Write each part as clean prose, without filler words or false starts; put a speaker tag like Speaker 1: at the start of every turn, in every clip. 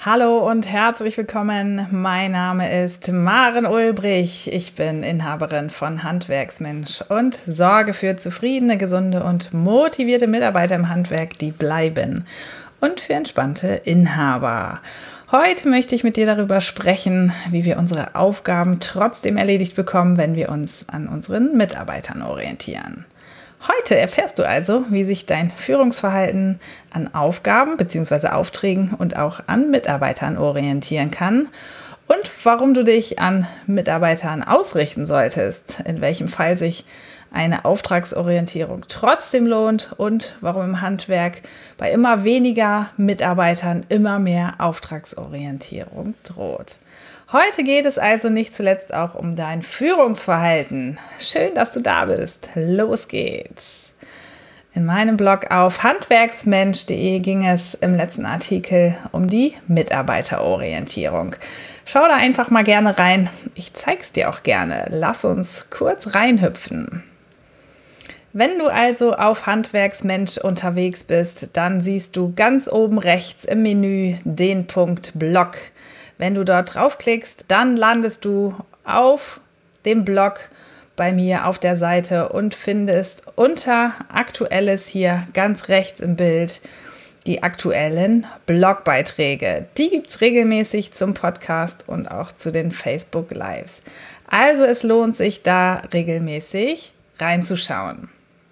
Speaker 1: Hallo und herzlich willkommen. Mein Name ist Maren Ulbrich. Ich bin Inhaberin von Handwerksmensch und sorge für zufriedene, gesunde und motivierte Mitarbeiter im Handwerk, die bleiben, und für entspannte Inhaber. Heute möchte ich mit dir darüber sprechen, wie wir unsere Aufgaben trotzdem erledigt bekommen, wenn wir uns an unseren Mitarbeitern orientieren. Heute erfährst du also, wie sich dein Führungsverhalten an Aufgaben bzw. Aufträgen und auch an Mitarbeitern orientieren kann und warum du dich an Mitarbeitern ausrichten solltest, in welchem Fall sich eine Auftragsorientierung trotzdem lohnt und warum im Handwerk bei immer weniger Mitarbeitern immer mehr Auftragsorientierung droht. Heute geht es also nicht zuletzt auch um dein Führungsverhalten. Schön, dass du da bist. Los geht's. In meinem Blog auf handwerksmensch.de ging es im letzten Artikel um die Mitarbeiterorientierung. Schau da einfach mal gerne rein. Ich zeig's dir auch gerne. Lass uns kurz reinhüpfen. Wenn du also auf Handwerksmensch unterwegs bist, dann siehst du ganz oben rechts im Menü den Punkt Blog. Wenn du dort draufklickst, dann landest du auf dem Blog bei mir auf der Seite und findest unter Aktuelles hier ganz rechts im Bild die aktuellen Blogbeiträge. Die gibt es regelmäßig zum Podcast und auch zu den Facebook Lives. Also es lohnt sich da regelmäßig reinzuschauen.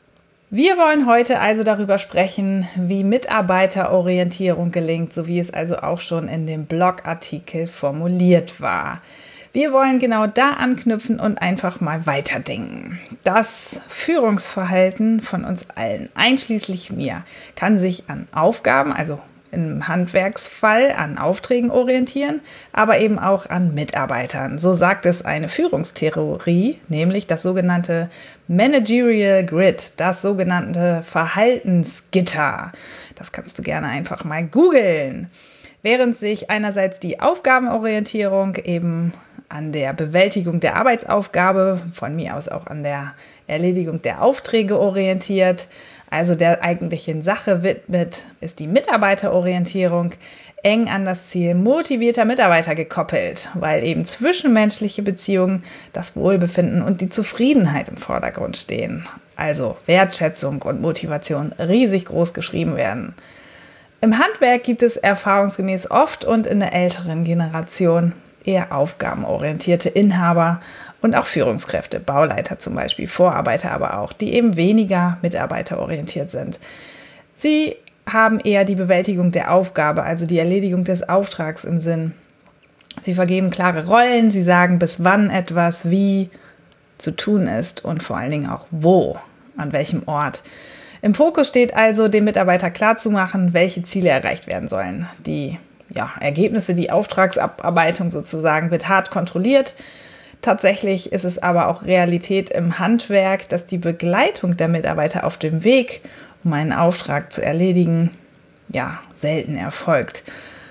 Speaker 1: Wir wollen heute also darüber sprechen, wie Mitarbeiterorientierung gelingt, so wie es also auch schon in dem Blogartikel formuliert war. Wir wollen genau da anknüpfen und einfach mal weiterdenken. Das Führungsverhalten von uns allen, einschließlich mir, kann sich an Aufgaben, also im Handwerksfall an Aufträgen orientieren, aber eben auch an Mitarbeitern. So sagt es eine Führungstheorie, nämlich das sogenannte Managerial Grid, das sogenannte Verhaltensgitter. Das kannst du gerne einfach mal googeln. Während sich einerseits die Aufgabenorientierung eben an der Bewältigung der Arbeitsaufgabe, von mir aus auch an der Erledigung der Aufträge orientiert, also der eigentlichen Sache widmet, ist die Mitarbeiterorientierung eng an das Ziel motivierter Mitarbeiter gekoppelt, weil eben zwischenmenschliche Beziehungen, das Wohlbefinden und die Zufriedenheit im Vordergrund stehen. Also Wertschätzung und Motivation riesig groß geschrieben werden. Im Handwerk gibt es erfahrungsgemäß oft und in der älteren Generation eher aufgabenorientierte Inhaber und auch Führungskräfte, Bauleiter zum Beispiel, Vorarbeiter aber auch, die eben weniger mitarbeiterorientiert sind. Sie haben eher die Bewältigung der Aufgabe, also die Erledigung des Auftrags im Sinn. Sie vergeben klare Rollen, sie sagen, bis wann etwas wie zu tun ist und vor allen Dingen auch wo, an welchem Ort. Im Fokus steht also, dem Mitarbeiter klarzumachen, welche Ziele erreicht werden sollen. Die Ergebnisse, die Auftragsabarbeitung sozusagen, wird hart kontrolliert. Tatsächlich ist es aber auch Realität im Handwerk, dass die Begleitung der Mitarbeiter auf dem Weg, um einen Auftrag zu erledigen, selten erfolgt.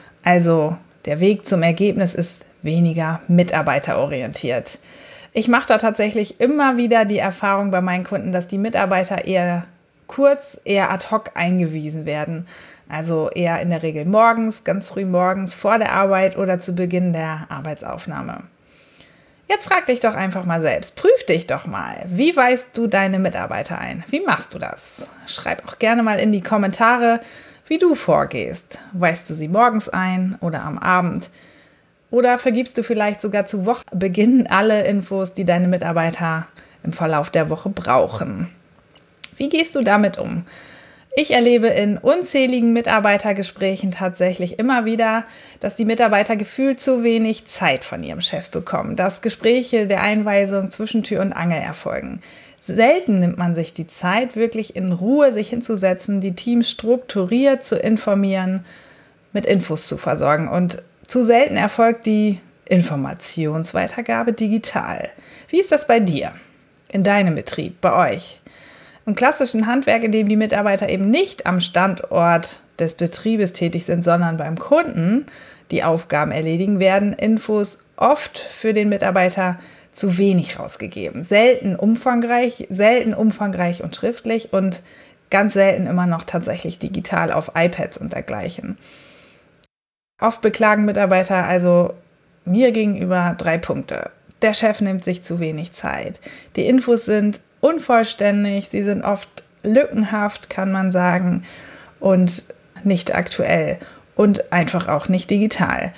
Speaker 1: Also der Weg zum Ergebnis ist weniger mitarbeiterorientiert. Ich mache da tatsächlich immer wieder die Erfahrung bei meinen Kunden, dass die Mitarbeiter eher ad hoc eingewiesen werden. Also eher in der Regel morgens, ganz früh morgens, vor der Arbeit oder zu Beginn der Arbeitsaufnahme. Jetzt frag dich doch einfach mal selbst, prüf dich doch mal, wie weist du deine Mitarbeiter ein? Wie machst du das? Schreib auch gerne mal in die Kommentare, wie du vorgehst. Weist du sie morgens ein oder am Abend? Oder vergibst du vielleicht sogar zu Wochenbeginn alle Infos, die deine Mitarbeiter im Verlauf der Woche brauchen? Wie gehst du damit um? Ich erlebe in unzähligen Mitarbeitergesprächen tatsächlich immer wieder, dass die Mitarbeiter gefühlt zu wenig Zeit von ihrem Chef bekommen, dass Gespräche der Einweisung zwischen Tür und Angel erfolgen. Selten nimmt man sich die Zeit, wirklich in Ruhe sich hinzusetzen, die Teams strukturiert zu informieren, mit Infos zu versorgen. Und zu selten erfolgt die Informationsweitergabe digital. Wie ist das bei dir, in deinem Betrieb, bei euch? Im klassischen Handwerk, in dem die Mitarbeiter eben nicht am Standort des Betriebes tätig sind, sondern beim Kunden die Aufgaben erledigen, werden Infos oft für den Mitarbeiter zu wenig rausgegeben. Selten umfangreich und schriftlich und ganz selten immer noch tatsächlich digital auf iPads und dergleichen. Oft beklagen Mitarbeiter also mir gegenüber 3 Punkte. Der Chef nimmt sich zu wenig Zeit. Die Infos sind unvollständig, sie sind oft lückenhaft, kann man sagen, und nicht aktuell und einfach auch nicht digital.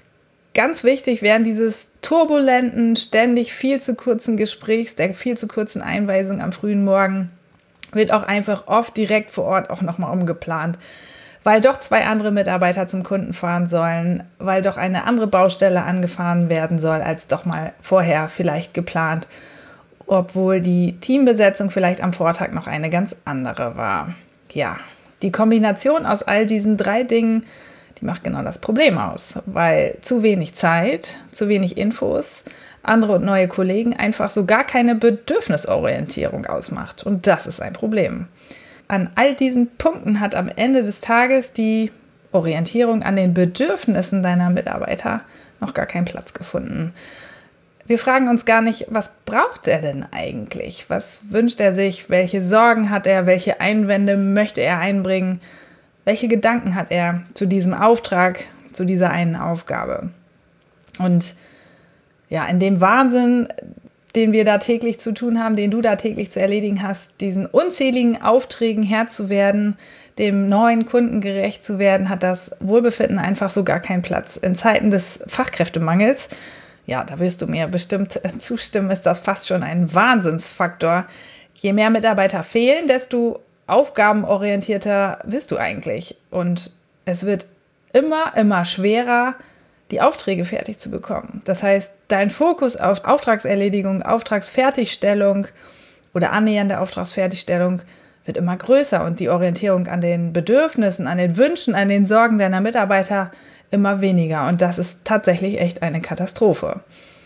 Speaker 1: Ganz wichtig während dieses turbulenten, ständig viel zu kurzen Gesprächs, der viel zu kurzen Einweisung am frühen Morgen, wird auch einfach oft direkt vor Ort auch nochmal umgeplant, weil doch 2 andere Mitarbeiter zum Kunden fahren sollen, weil doch eine andere Baustelle angefahren werden soll, als doch mal vorher vielleicht geplant, obwohl die Teambesetzung vielleicht am Vortag noch eine ganz andere war. Ja, die Kombination aus all diesen 3 Dingen, die macht genau das Problem aus, weil zu wenig Zeit, zu wenig Infos, andere und neue Kollegen einfach so gar keine Bedürfnisorientierung ausmacht. Und das ist ein Problem. An all diesen Punkten hat am Ende des Tages die Orientierung an den Bedürfnissen deiner Mitarbeiter noch gar keinen Platz gefunden. Wir fragen uns gar nicht, was braucht er denn eigentlich? Was wünscht er sich? Welche Sorgen hat er? Welche Einwände möchte er einbringen? Welche Gedanken hat er zu diesem Auftrag, zu dieser einen Aufgabe? Und ja, in dem Wahnsinn, den wir da täglich zu tun haben, den du da täglich zu erledigen hast, diesen unzähligen Aufträgen Herr zu werden, dem neuen Kunden gerecht zu werden, hat das Wohlbefinden einfach so gar keinen Platz. In Zeiten des Fachkräftemangels, ja, da wirst du mir bestimmt zustimmen, ist das fast schon ein Wahnsinnsfaktor. Je mehr Mitarbeiter fehlen, desto aufgabenorientierter wirst du eigentlich. Und es wird immer schwerer, die Aufträge fertig zu bekommen. Das heißt, dein Fokus auf Auftragserledigung, Auftragsfertigstellung oder annähernde Auftragsfertigstellung wird immer größer und die Orientierung an den Bedürfnissen, an den Wünschen, an den Sorgen deiner Mitarbeiter immer weniger. Und das ist tatsächlich echt eine Katastrophe.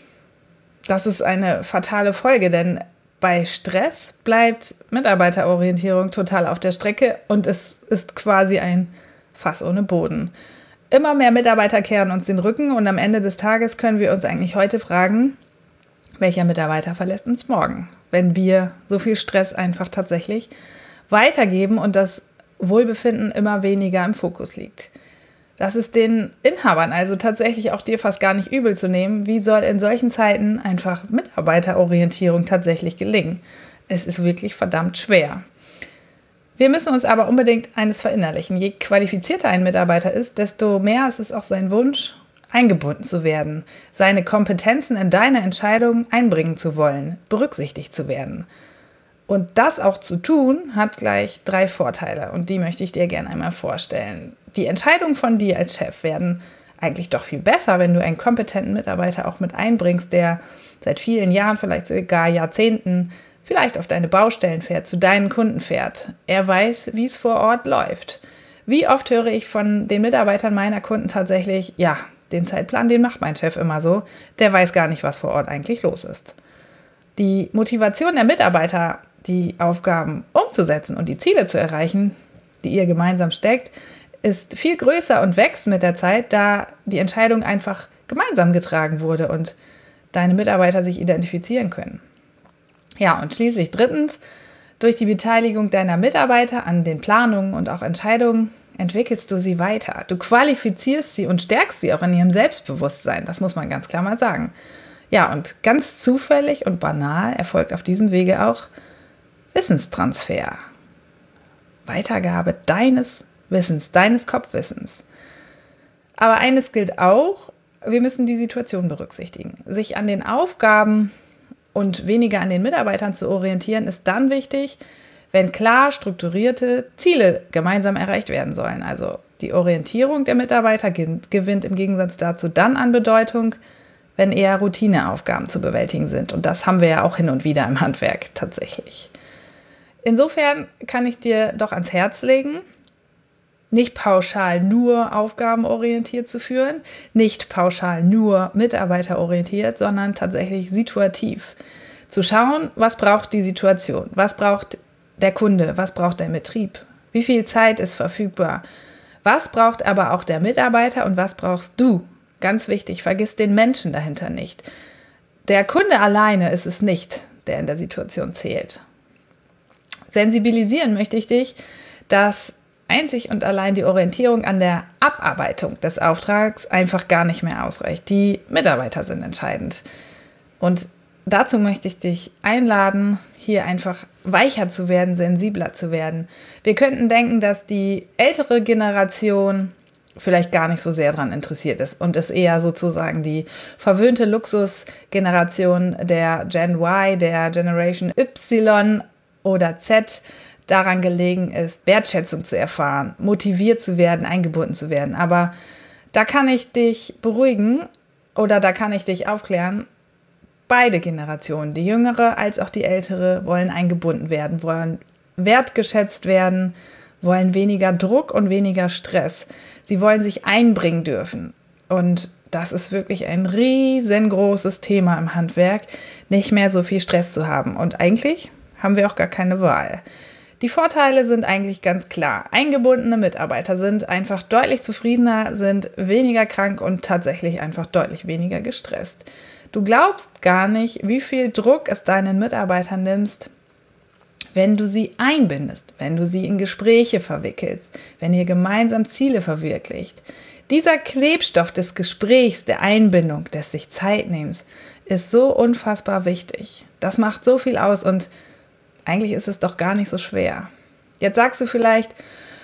Speaker 1: Das ist eine fatale Folge, denn bei Stress bleibt Mitarbeiterorientierung total auf der Strecke und es ist quasi ein Fass ohne Boden. Immer mehr Mitarbeiter kehren uns den Rücken und am Ende des Tages können wir uns eigentlich heute fragen, welcher Mitarbeiter verlässt uns morgen, wenn wir so viel Stress einfach tatsächlich weitergeben und das Wohlbefinden immer weniger im Fokus liegt. Das ist den Inhabern, also tatsächlich auch dir fast gar nicht übel zu nehmen. Wie soll in solchen Zeiten einfach Mitarbeiterorientierung tatsächlich gelingen? Es ist wirklich verdammt schwer. Wir müssen uns aber unbedingt eines verinnerlichen. Je qualifizierter ein Mitarbeiter ist, desto mehr ist es auch sein Wunsch, eingebunden zu werden, seine Kompetenzen in deine Entscheidungen einbringen zu wollen, berücksichtigt zu werden. Und das auch zu tun, hat gleich 3 Vorteile und die möchte ich dir gerne einmal vorstellen. Die Entscheidungen von dir als Chef werden eigentlich doch viel besser, wenn du einen kompetenten Mitarbeiter auch mit einbringst, der seit vielen Jahren, vielleicht sogar Jahrzehnten, vielleicht auf deine Baustellen fährt, zu deinen Kunden fährt. Er weiß, wie es vor Ort läuft. Wie oft höre ich von den Mitarbeitern meiner Kunden tatsächlich, ja, den Zeitplan, den macht mein Chef immer so, der weiß gar nicht, was vor Ort eigentlich los ist. Die Motivation der Mitarbeiter, die Aufgaben umzusetzen und die Ziele zu erreichen, die ihr gemeinsam steckt, ist viel größer und wächst mit der Zeit, da die Entscheidung einfach gemeinsam getragen wurde und deine Mitarbeiter sich identifizieren können. Ja, und schließlich 3. Durch die Beteiligung deiner Mitarbeiter an den Planungen und auch Entscheidungen entwickelst du sie weiter. Du qualifizierst sie und stärkst sie auch in ihrem Selbstbewusstsein. Das muss man ganz klar mal sagen. Ja, und ganz zufällig und banal erfolgt auf diesem Wege auch Wissenstransfer. Weitergabe deines Wissens, deines Kopfwissens. Aber eines gilt auch, wir müssen die Situation berücksichtigen. Sich an den Aufgaben und weniger an den Mitarbeitern zu orientieren, ist dann wichtig, wenn klar strukturierte Ziele gemeinsam erreicht werden sollen. Also die Orientierung der Mitarbeiter gewinnt im Gegensatz dazu dann an Bedeutung, wenn eher Routineaufgaben zu bewältigen sind. Und das haben wir ja auch hin und wieder im Handwerk tatsächlich. Insofern kann ich dir doch ans Herz legen, nicht pauschal nur aufgabenorientiert zu führen, nicht pauschal nur mitarbeiterorientiert, sondern tatsächlich situativ. Zu schauen, was braucht die Situation, was braucht der Kunde, was braucht der Betrieb, wie viel Zeit ist verfügbar, was braucht aber auch der Mitarbeiter und was brauchst du. Ganz wichtig, vergiss den Menschen dahinter nicht. Der Kunde alleine ist es nicht, der in der Situation zählt. Sensibilisieren möchte ich dich, dass einzig und allein die Orientierung an der Abarbeitung des Auftrags einfach gar nicht mehr ausreicht. Die Mitarbeiter sind entscheidend. Und dazu möchte ich dich einladen, hier einfach weicher zu werden, sensibler zu werden. Wir könnten denken, dass die ältere Generation vielleicht gar nicht so sehr daran interessiert ist und es eher sozusagen die verwöhnte Luxusgeneration der Gen Y, der Generation Y oder Z daran gelegen ist, Wertschätzung zu erfahren, motiviert zu werden, eingebunden zu werden. Aber da kann ich dich beruhigen oder da kann ich dich aufklären, beide Generationen, die jüngere als auch die ältere, wollen eingebunden werden, wollen wertgeschätzt werden, wollen weniger Druck und weniger Stress. Sie wollen sich einbringen dürfen. Und das ist wirklich ein riesengroßes Thema im Handwerk, nicht mehr so viel Stress zu haben. Und eigentlich haben wir auch gar keine Wahl. Die Vorteile sind eigentlich ganz klar. Eingebundene Mitarbeiter sind einfach deutlich zufriedener, sind weniger krank und tatsächlich einfach deutlich weniger gestresst. Du glaubst gar nicht, wie viel Druck es deinen Mitarbeitern nimmst, wenn du sie einbindest, wenn du sie in Gespräche verwickelst, wenn ihr gemeinsam Ziele verwirklicht. Dieser Klebstoff des Gesprächs, der Einbindung, des sich Zeitnehmens, ist so unfassbar wichtig. Das macht so viel aus und eigentlich ist es doch gar nicht so schwer. Jetzt sagst du vielleicht,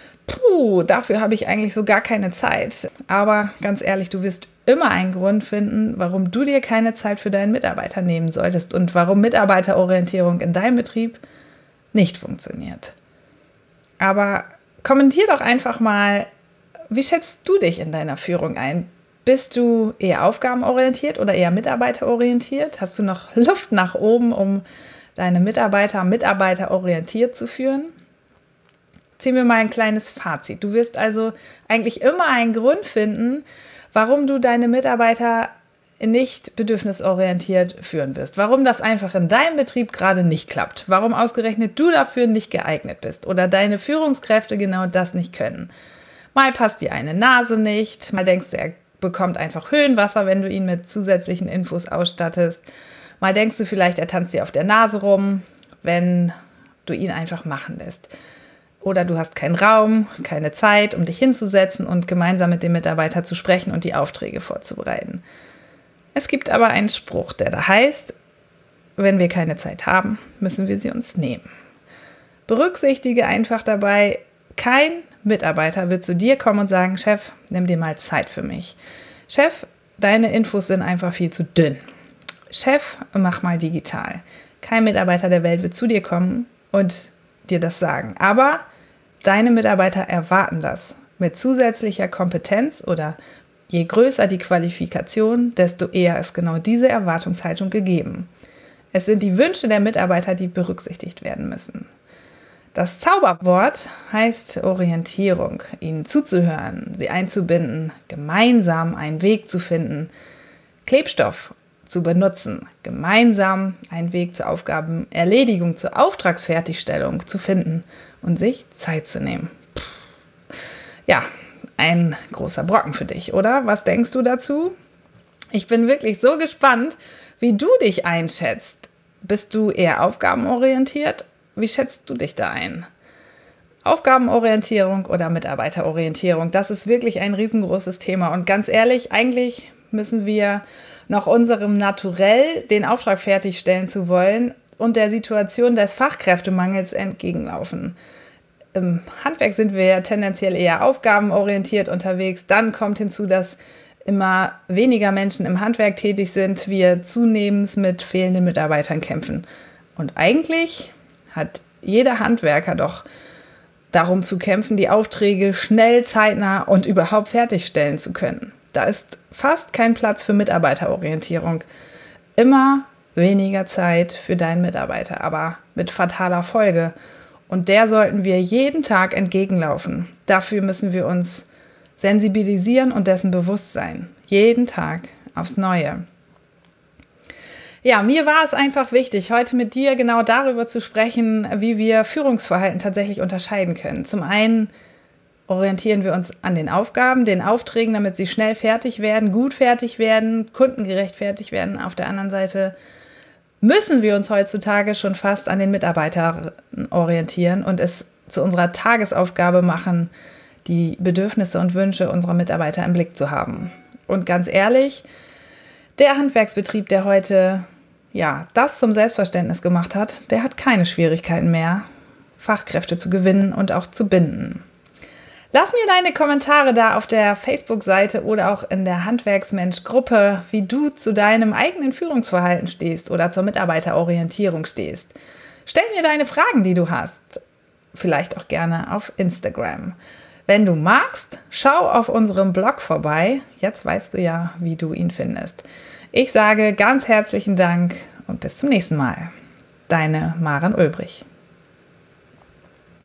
Speaker 1: dafür habe ich eigentlich so gar keine Zeit. Aber ganz ehrlich, du wirst immer einen Grund finden, warum du dir keine Zeit für deinen Mitarbeiter nehmen solltest und warum Mitarbeiterorientierung in deinem Betrieb nicht funktioniert. Aber kommentier doch einfach mal, wie schätzt du dich in deiner Führung ein? Bist du eher aufgabenorientiert oder eher mitarbeiterorientiert? Hast du noch Luft nach oben, um deine Mitarbeiter orientiert zu führen? Ziehen wir mal ein kleines Fazit. Du wirst also eigentlich immer einen Grund finden, warum du deine Mitarbeiter nicht bedürfnisorientiert führen wirst. Warum das einfach in deinem Betrieb gerade nicht klappt. Warum ausgerechnet du dafür nicht geeignet bist oder deine Führungskräfte genau das nicht können. Mal passt dir eine Nase nicht, mal denkst du, er bekommt einfach Höhenwasser, wenn du ihn mit zusätzlichen Infos ausstattest. Mal denkst du vielleicht, er tanzt dir auf der Nase rum, wenn du ihn einfach machen lässt. Oder du hast keinen Raum, keine Zeit, um dich hinzusetzen und gemeinsam mit dem Mitarbeiter zu sprechen und die Aufträge vorzubereiten. Es gibt aber einen Spruch, der da heißt, wenn wir keine Zeit haben, müssen wir sie uns nehmen. Berücksichtige einfach dabei, kein Mitarbeiter wird zu dir kommen und sagen, Chef, nimm dir mal Zeit für mich. Chef, deine Infos sind einfach viel zu dünn. Chef, mach mal digital. Kein Mitarbeiter der Welt wird zu dir kommen und dir das sagen. Aber deine Mitarbeiter erwarten das mit zusätzlicher Kompetenz oder je größer die Qualifikation, desto eher ist genau diese Erwartungshaltung gegeben. Es sind die Wünsche der Mitarbeiter, die berücksichtigt werden müssen. Das Zauberwort heißt Orientierung, ihnen zuzuhören, sie einzubinden, gemeinsam einen Weg zu finden, Klebstoff zu benutzen, gemeinsam einen Weg zur Aufgabenerledigung, zur Auftragsfertigstellung zu finden und sich Zeit zu nehmen. Ja, ein großer Brocken für dich, oder? Was denkst du dazu? Ich bin wirklich so gespannt, wie du dich einschätzt. Bist du eher aufgabenorientiert? Wie schätzt du dich da ein? Aufgabenorientierung oder Mitarbeiterorientierung, das ist wirklich ein riesengroßes Thema. Und ganz ehrlich, eigentlich müssen wir noch unserem Naturell, den Auftrag fertigstellen zu wollen und der Situation des Fachkräftemangels entgegenlaufen. Im Handwerk sind wir ja tendenziell eher aufgabenorientiert unterwegs. Dann kommt hinzu, dass immer weniger Menschen im Handwerk tätig sind, wir zunehmend mit fehlenden Mitarbeitern kämpfen. Und eigentlich hat jeder Handwerker doch darum zu kämpfen, die Aufträge schnell, zeitnah und überhaupt fertigstellen zu können. Da ist fast kein Platz für Mitarbeiterorientierung. Immer weniger Zeit für deinen Mitarbeiter, aber mit fataler Folge. Und der sollten wir jeden Tag entgegenlaufen. Dafür müssen wir uns sensibilisieren und dessen bewusst sein. Jeden Tag aufs Neue. Ja, mir war es einfach wichtig, heute mit dir genau darüber zu sprechen, wie wir Führungsverhalten tatsächlich unterscheiden können. Zum einen orientieren wir uns an den Aufgaben, den Aufträgen, damit sie schnell fertig werden, gut fertig werden, kundengerecht fertig werden. Auf der anderen Seite müssen wir uns heutzutage schon fast an den Mitarbeitern orientieren und es zu unserer Tagesaufgabe machen, die Bedürfnisse und Wünsche unserer Mitarbeiter im Blick zu haben. Und ganz ehrlich, der Handwerksbetrieb, der heute das zum Selbstverständnis gemacht hat, der hat keine Schwierigkeiten mehr, Fachkräfte zu gewinnen und auch zu binden. Lass mir deine Kommentare da auf der Facebook-Seite oder auch in der Handwerksmensch-Gruppe, wie du zu deinem eigenen Führungsverhalten stehst oder zur Mitarbeiterorientierung stehst. Stell mir deine Fragen, die du hast. Vielleicht auch gerne auf Instagram. Wenn du magst, schau auf unserem Blog vorbei. Jetzt weißt du ja, wie du ihn findest. Ich sage ganz herzlichen Dank und bis zum nächsten Mal. Deine Maren Ulbrich.